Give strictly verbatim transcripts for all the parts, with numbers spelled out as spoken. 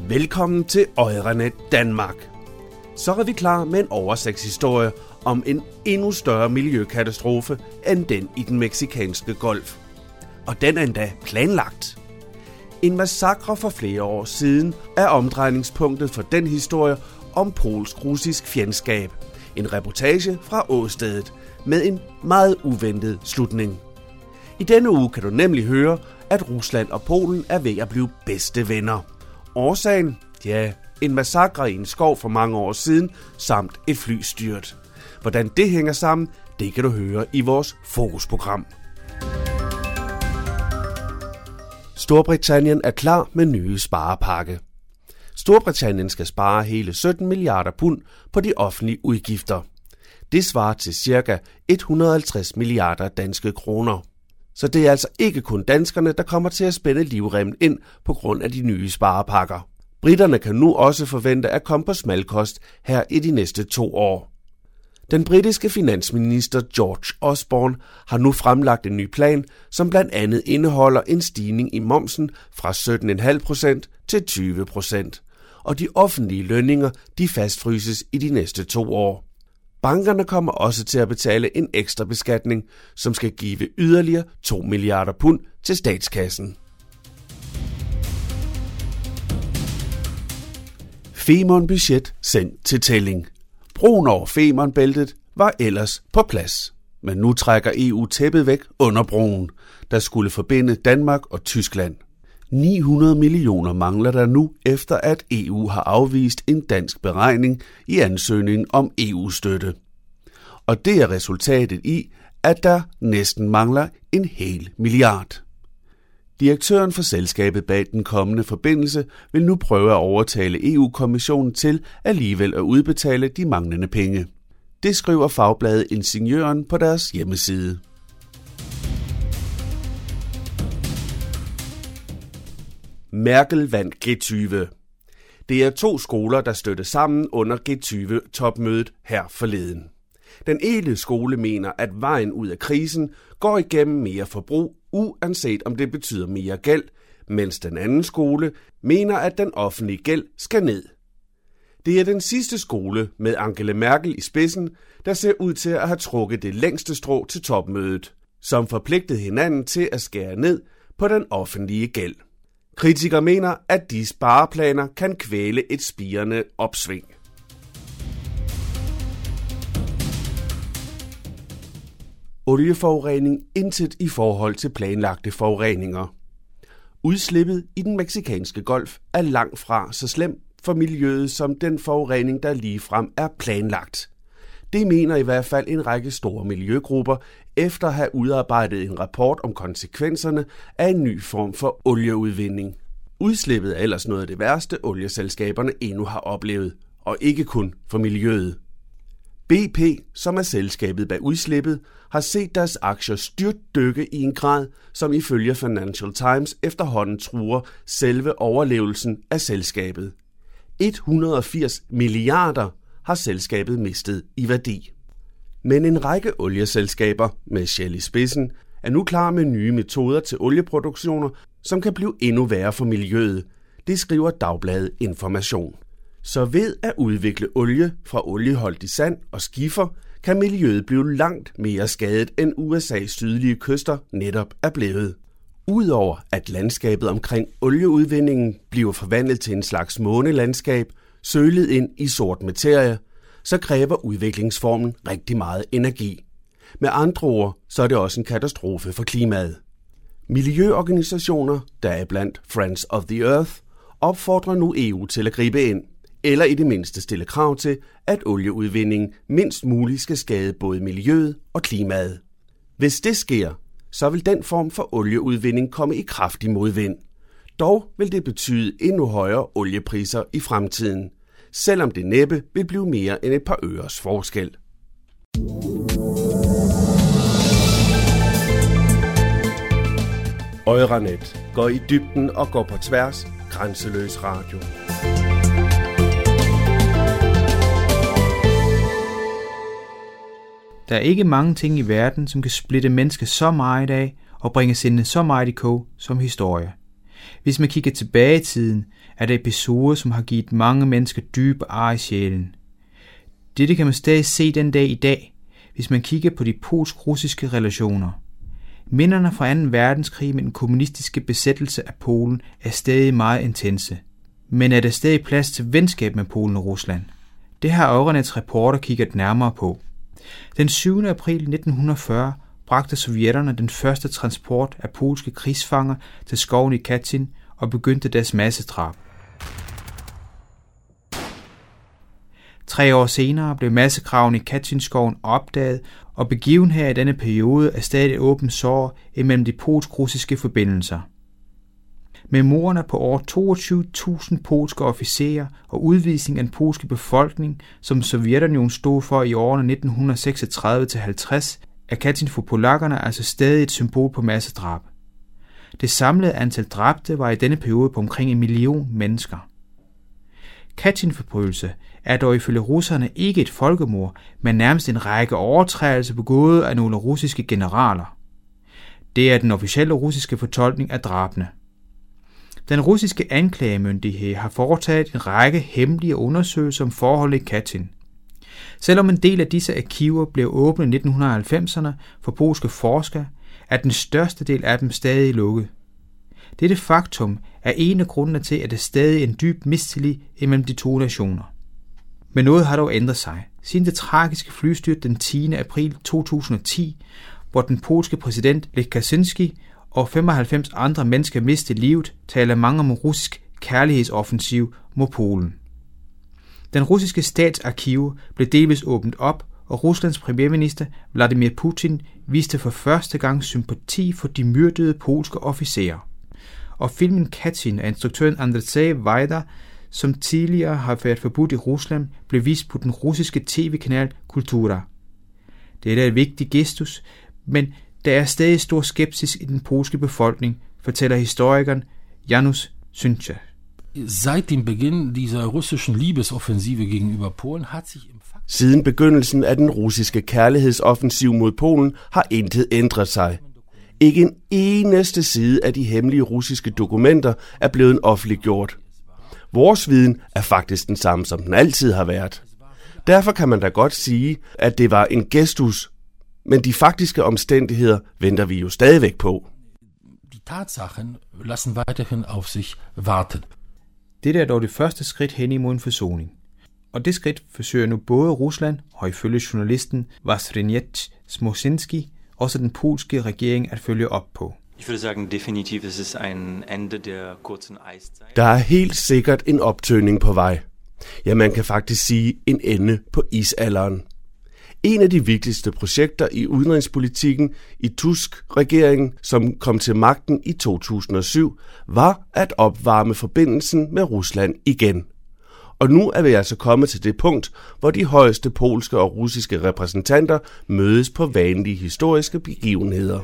Velkommen til Euranet Danmark. Så er vi klar med en oversigtshistorie om en endnu større miljøkatastrofe end den i den meksikanske golf. Og den er endda planlagt. En massakre for flere år siden er omdrejningspunktet for den historie om polsk-russisk fjendskab. En reportage fra åstedet med en meget uventet slutning. I denne uge kan du nemlig høre, at Rusland og Polen er ved at blive bedste venner. Årsagen? Ja, en massakre i en skov for mange år siden, samt et flystyrt. Hvordan det hænger sammen, det kan du høre i vores fokusprogram. Storbritannien er klar med nye sparepakke. Storbritannien skal spare hele sytten milliarder pund på de offentlige udgifter. Det svarer til ca. et hundrede og halvtreds milliarder danske kroner. Så det er altså ikke kun danskerne, der kommer til at spænde livremmen ind på grund af de nye sparepakker. Briterne kan nu også forvente at komme på smalkost her i de næste to år. Den britiske finansminister George Osborne har nu fremlagt en ny plan, som blandt andet indeholder en stigning i momsen fra sytten komma fem procent til tyve procent. Og de offentlige lønninger de fastfryses i de næste to år. Bankerne kommer også til at betale en ekstra beskatning, som skal give yderligere to milliarder pund til statskassen. Femern-budget sendt til tælling. Broen over Femern-bæltet var ellers på plads. Men nu trækker E U tæppet væk under broen, der skulle forbinde Danmark og Tyskland. ni hundrede millioner mangler der nu, efter at E U har afvist en dansk beregning i ansøgningen om E U-støtte. Og det er resultatet i, at der næsten mangler en hel milliard. Direktøren for selskabet bag den kommende forbindelse vil nu prøve at overtale E U-kommissionen til alligevel at udbetale de manglende penge. Det skriver fagbladet Ingeniøren på deres hjemmeside. Merkel vandt G tyve. Det er to skoler, der støtte sammen under G tyve-topmødet her forleden. Den ene skole mener, at vejen ud af krisen går igennem mere forbrug, uanset om det betyder mere gæld, mens den anden skole mener, at den offentlige gæld skal ned. Det er den sidste skole med Angela Merkel i spidsen, der ser ud til at have trukket det længste strå til topmødet, som forpligtede hinanden til at skære ned på den offentlige gæld. Kritikere mener, at de spareplaner kan kvæle et spirende opsving. Olieforurening intet i forhold til planlagte forureninger. Udslippet i den meksikanske golf er langt fra så slem for miljøet som den forurening, der ligefrem er planlagt. Det mener i hvert fald en række store miljøgrupper, efter at have udarbejdet en rapport om konsekvenserne af en ny form for olieudvinding. Udslippet er ellers noget af det værste, olieselskaberne endnu har oplevet, og ikke kun for miljøet. B P, som er selskabet bag udslippet, har set deres aktier styrtdykke i en grad, som ifølge Financial Times efterhånden truer selve overlevelsen af selskabet. et hundrede og firs milliarder har selskabet mistet i værdi. Men en række olieselskaber med Shell i spidsen er nu klar med nye metoder til olieproduktioner, som kan blive endnu værre for miljøet. Det skriver Dagbladet Information. Så ved at udvikle olie fra olieholdig sand og skifer, kan miljøet blive langt mere skadet end U S A's sydlige kyster netop er blevet. Udover at landskabet omkring olieudvindingen bliver forvandlet til en slags månelandskab, sølet ind i sort materie, så kræver udviklingsformen rigtig meget energi. Med andre ord, så er det også en katastrofe for klimaet. Miljøorganisationer, der er blandt Friends of the Earth, opfordrer nu E U til at gribe ind, eller i det mindste stille krav til, at olieudvindingen mindst muligt skal skade både miljøet og klimaet. Hvis det sker, så vil den form for olieudvinding komme i kraftig modvind. Dog vil det betyde endnu højere oliepriser i fremtiden, selvom det næppe vil blive mere end et par øres forskel. Euranet går i dybden og går på tværs. Grænseløs radio. Der er ikke mange ting i verden, som kan splitte mennesker så meget af og bringe sindene så meget i kog som historie. Hvis man kigger tilbage i tiden, er det episoder, som har givet mange mennesker dybe ar i sjælen. Dette kan man stadig se den dag i dag, hvis man kigger på de polsk-russiske relationer. Minderne fra anden verdenskrig med den kommunistiske besættelse af Polen er stadig meget intense. Men er der stadig plads til venskab med Polen og Rusland? Det har Euronets reporter kigget nærmere på. Den syvende april nitten fyrre bragte sovjetterne den første transport af polske krigsfanger til skoven i Katyn og begyndte deres massedrab. Tre år senere blev massegraven i Katynskoven opdaget, og begivenheder i denne periode er stadig et åbent sår imellem de polsk-russiske forbindelser. Med mordene på over toogtyve tusind polske officerer og udvisning af den polske befolkning, som Sovjetunionen stod for i årene nitten seksogtredive til halvtreds, er Katyn for polakkerne altså stadig et symbol på massedrab. Det samlede antal dræbte var i denne periode på omkring en million mennesker. Katyn-forbrydelse er dog ifølge russerne ikke et folkemord, men nærmest en række overtrædelser begået af nogle russiske generaler. Det er den officielle russiske fortolkning af drabene. Den russiske anklagemyndighed har foretaget en række hemmelige undersøgelser om forholdet i Katyn. Selvom en del af disse arkiver blev åbnet i nitten halvfemserne for polske forskere, er den største del af dem stadig lukket. Dette faktum er en af grundene til, at der stadig er en dyb mistillid imellem de to nationer. Men noget har dog ændret sig. Siden det tragiske flystyrt den tiende april to tusind og ti, hvor den polske præsident Lech Kaczynski og femoghalvfems andre mennesker mistede livet, taler mange om en russisk kærlighedsoffensiv mod Polen. Den russiske statsarkiv blev delvis åbnet op, og Ruslands premierminister Vladimir Putin viste for første gang sympati for de myrdede polske officerer. Og filmen Katyn af instruktøren Andrzej Wajda, som tidligere har været forbudt i Rusland, blev vist på den russiske tv-kanal Kultura. Det er et vigtigt gestus, men der er stadig stor skepsis i den polske befolkning, fortæller historikeren Janusz Syncha. Seit dem Beginn dieser russischen Liebesoffensive gegenüber Polen hat sich im Fakt Siden begyndelsen af den russiske kærlighedsoffensiv mod Polen har intet ændret sig. Ikke en eneste side af de hemmelige russiske dokumenter er blevet offentliggjort. Vores viden er faktisk den samme, som den altid har været. Derfor kan man da godt sige, at det var en gestus, men de faktiske omstændigheder venter vi jo stadigvæk på. Die Tatsachen lassen weiterhin auf sich warten. Dette er dog det første skridt hen imod en forsoning. Og det skridt forsøger nu både Rusland og ifølge journalisten Wasreniec Smosinski også den polske regering at følge op på. Ich würde sagen, definitiv ist es ein Ende der kurzen Eiszeit. Der er helt sikkert en optøning på vej. Ja, man kan faktisk sige en ende på isalderen. En af de vigtigste projekter i udenrigspolitikken i Tusk-regeringen, som kom til magten i to tusind og syv, var at opvarme forbindelsen med Rusland igen. Og nu er vi altså kommet til det punkt, hvor de højeste polske og russiske repræsentanter mødes på vanlige historiske begivenheder.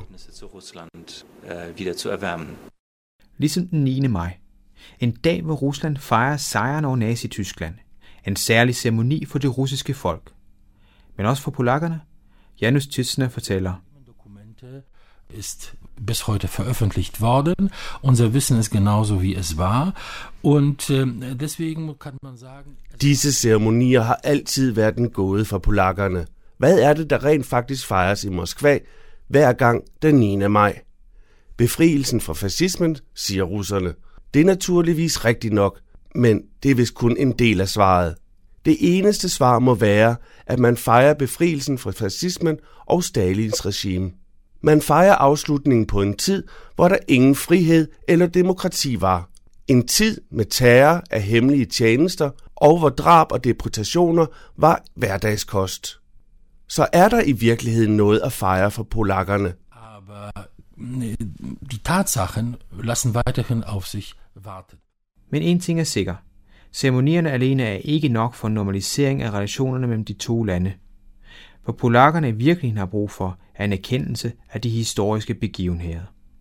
Ligesom den niende maj. En dag, hvor Rusland fejrer sejren over Nazi-Tyskland. En særlig ceremoni for det russiske folk. Men også for polakkerne. Janusz Tysner fortæller. Dokumente ist bis heute veröffentlicht worden. Unser Wissen ist genauso wie es war. Und äh, deswegen kann man sagen... Disse ceremonier har altid været en gåde for polakkerne. Hvad er det, der rent faktisk fejres i Moskva hver gang den niende maj? Befrielsen fra fascismen, siger russerne. Det er naturligvis rigtigt nok, men det er vist kun en del af svaret. Det eneste svar må være, at man fejrer befrielsen fra fascismen og Stalins regime. Man fejrer afslutningen på en tid, hvor der ingen frihed eller demokrati var. En tid med terror af hemmelige tjenester, og hvor drab og deportationer var hverdagskost. Så er der i virkeligheden noget at fejre for polakkerne. Aber die Tatsachen lassen weiterhin auf sich warten. Men en ting er sikker. Ceremonierne alene er ikke nok for en normalisering af relationerne mellem de to lande. Hvad polakkerne i virkeligheden har brug for, er en erkendelse af de historiske begivenheder.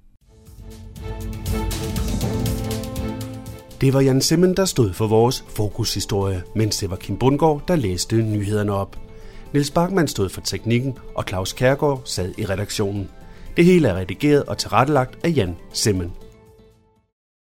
Det var Jan Simmen, der stod for vores fokushistorie, mens det var Kim Bundgaard, der læste nyhederne op. Niels Bachmann stod for teknikken, og Claus Kjærgaard sad i redaktionen. Det hele er redigeret og tilrettelagt af Jan Simmen.